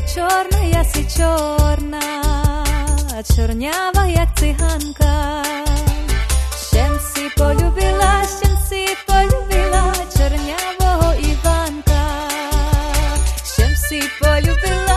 чорна, ясі чорна, чорнява, як циганка. Щемсі полюбила, чорнявого Іванка. Щемсі полюбила.